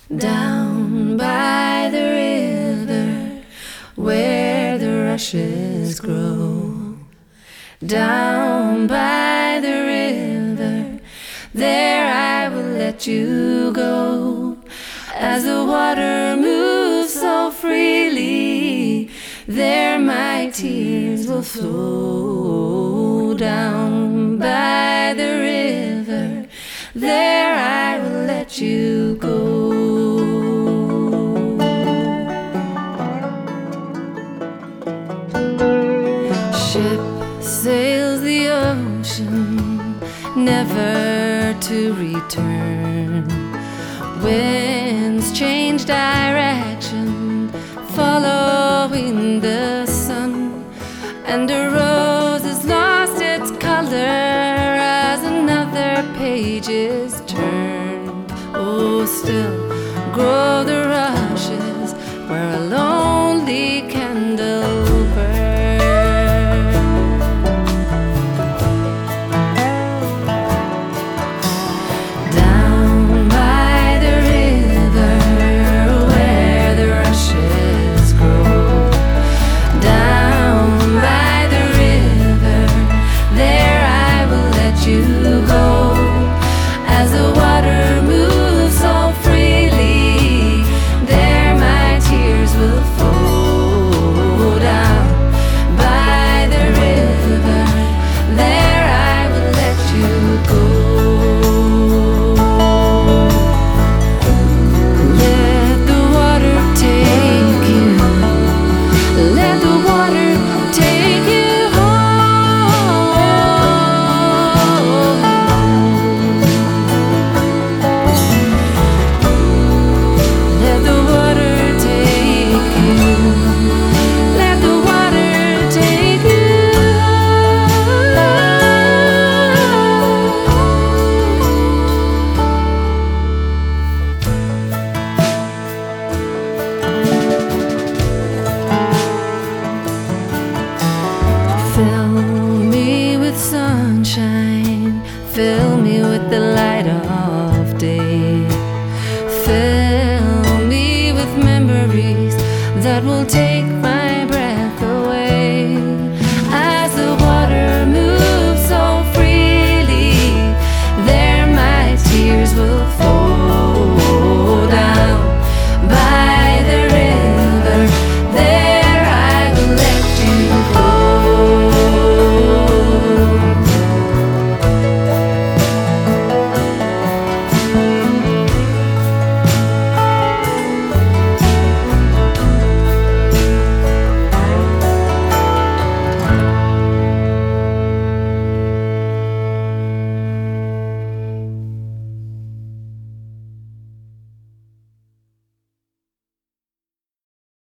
Down by the river where the rushes grow, down by the river, there I will let you go. As the water moves so freely, there my tears will flow. Down by the river, there I will let you go. Ship sails the ocean, never to return. Winds change direction, following the sun, and a rose has lost its color as another page is turned. Oh, still grow the rushes where a lonely candle burns. Down by the river where the rushes grow, down by the river, there I will let you go. As the water moves so freely, there my tears will flow. Down by the river, there I will let you go. Let the water take you, let the water take you home. Let the water take you, let the water take you Fill me with sunshine, fill me with the light of day, fill me with memories that will take